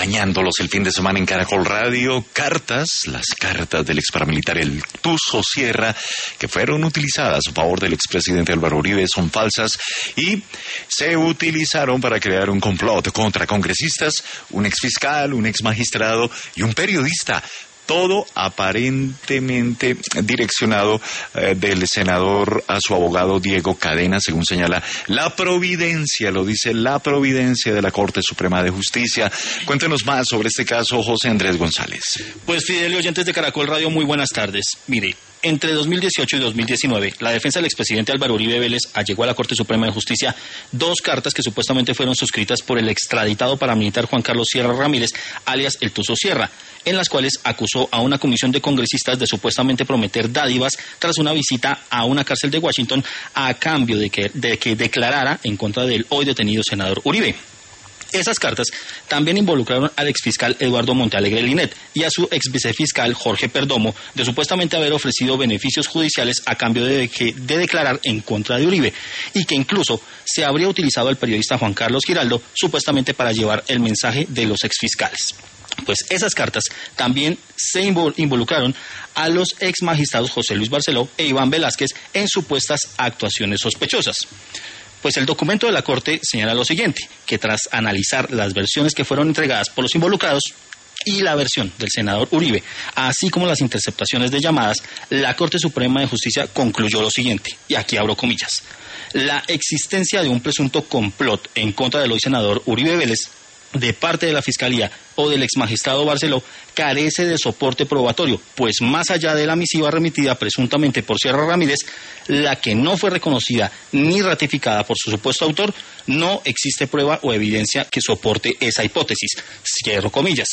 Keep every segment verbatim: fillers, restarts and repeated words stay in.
acompañándolos el fin de semana en Caracol Radio. Cartas, las cartas del ex paramilitar El Tuzo Sierra, que fueron utilizadas a favor del expresidente Álvaro Uribe, son falsas y se utilizaron para crear un complot contra congresistas, un exfiscal, un exmagistrado y un periodista. Todo aparentemente direccionado eh, del senador a su abogado Diego Cadena, según señala la providencia, lo dice la providencia de la Corte Suprema de Justicia. Cuéntenos más sobre este caso, José Andrés González. Pues Fidel y oyentes de Caracol Radio, muy buenas tardes. Mire, entre dos mil dieciocho y dos mil diecinueve, la defensa del expresidente Álvaro Uribe Vélez allegó a la Corte Suprema de Justicia dos cartas que supuestamente fueron suscritas por el extraditado paramilitar Juan Carlos Sierra Ramírez, alias El Tuzo Sierra, en las cuales acusó a una comisión de congresistas de supuestamente prometer dádivas tras una visita a una cárcel de Washington a cambio de que, de que declarara en contra del hoy detenido senador Uribe. Esas cartas también involucraron al exfiscal Eduardo Montealegre Linet y a su ex vicefiscal Jorge Perdomo de supuestamente haber ofrecido beneficios judiciales a cambio de, que, de declarar en contra de Uribe, y que incluso se habría utilizado al periodista Juan Carlos Giraldo supuestamente para llevar el mensaje de los exfiscales. Pues esas cartas también se involucraron a los ex magistrados José Luis Barceló e Iván Velázquez en supuestas actuaciones sospechosas. Pues el documento de la Corte señala lo siguiente, que tras analizar las versiones que fueron entregadas por los involucrados y la versión del senador Uribe, así como las interceptaciones de llamadas, la Corte Suprema de Justicia concluyó lo siguiente, y aquí abro comillas: la existencia de un presunto complot en contra del hoy senador Uribe Vélez de parte de la Fiscalía o del exmagistrado Barceló carece de soporte probatorio, pues más allá de la misiva remitida presuntamente por Sierra Ramírez, la que no fue reconocida ni ratificada por su supuesto autor, no existe prueba o evidencia que soporte esa hipótesis. Cierro comillas.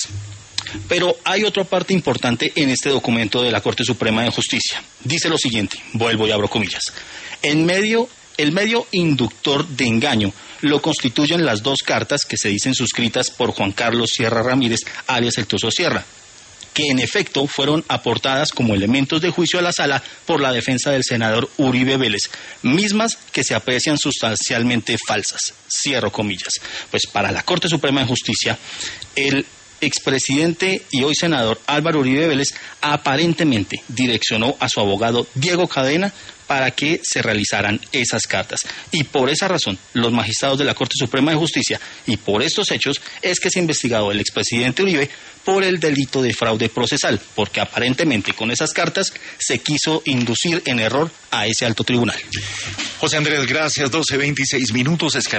Pero hay otra parte importante en este documento de la Corte Suprema de Justicia. Dice lo siguiente, vuelvo y abro comillas: en medio, el medio inductor de engaño lo constituyen las dos cartas que se dicen suscritas por Juan Carlos Sierra Ramírez, alias El Tuzo Sierra, que en efecto fueron aportadas como elementos de juicio a la sala por la defensa del senador Uribe Vélez, mismas que se aprecian sustancialmente falsas. Cierro comillas. Pues para la Corte Suprema de Justicia, el expresidente y hoy senador Álvaro Uribe Vélez aparentemente direccionó a su abogado Diego Cadena para que se realizaran esas cartas. Y por esa razón, los magistrados de la Corte Suprema de Justicia, y por estos hechos, es que se ha investigado al expresidente Uribe por el delito de fraude procesal, porque aparentemente con esas cartas se quiso inducir en error a ese alto tribunal. José Andrés, gracias. doce veintiséis minutos.